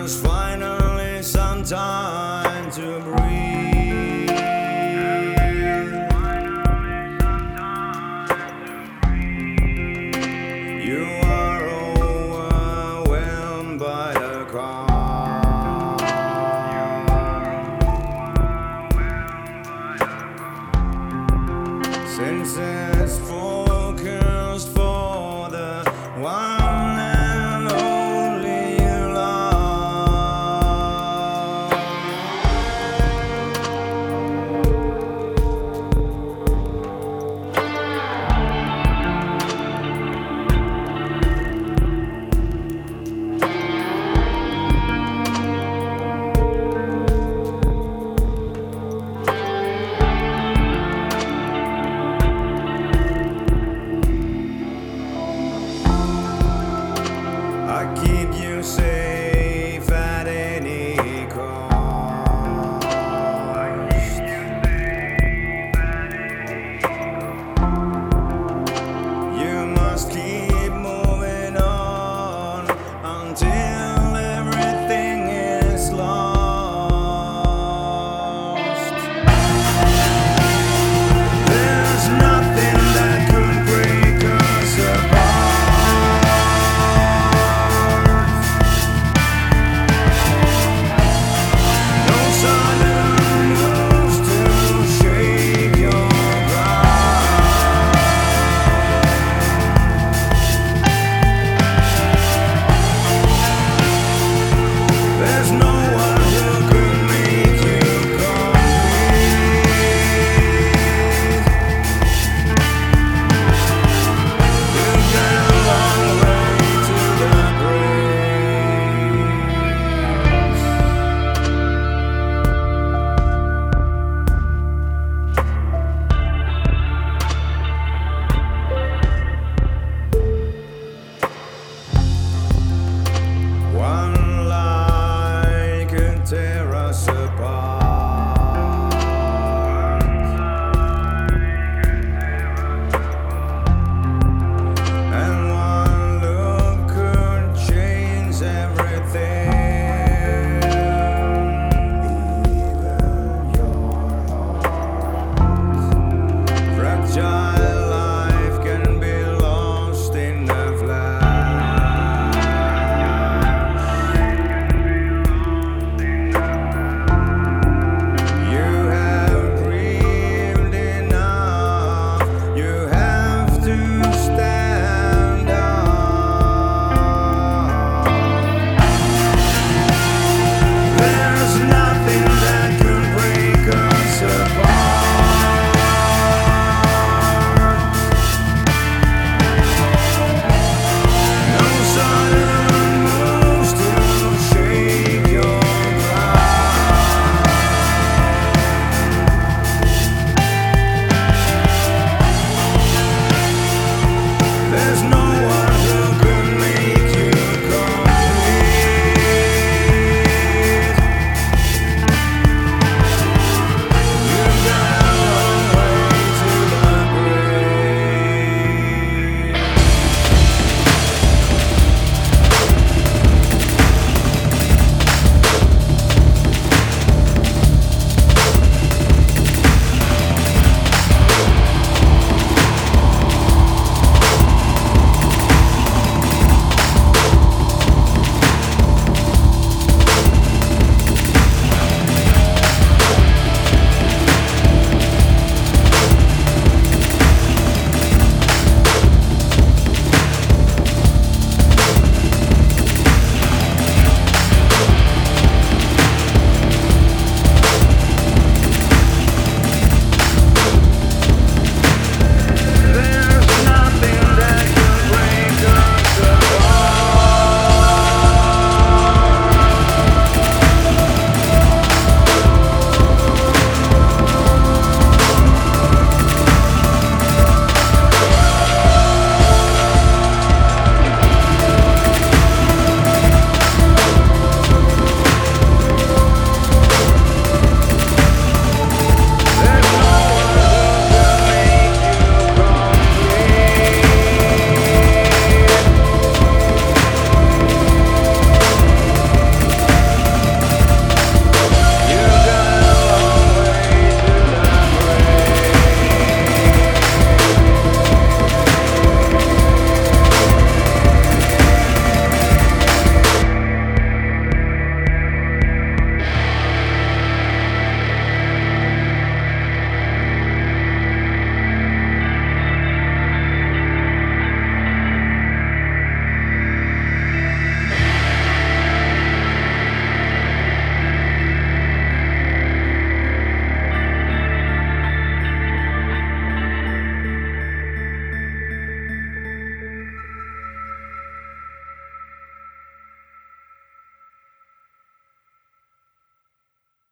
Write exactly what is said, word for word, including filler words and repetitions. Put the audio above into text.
There's finally some time to breathe. You are overwhelmed by the calm. Since it's focused for the one and only you love. I keep you safe at any cost. You must keep moving on until everything is lost. There's nothing that could break us apart. There's no one who could make you complete. You've got a long way to the grace. One light can tear us apart, and one look could change everything.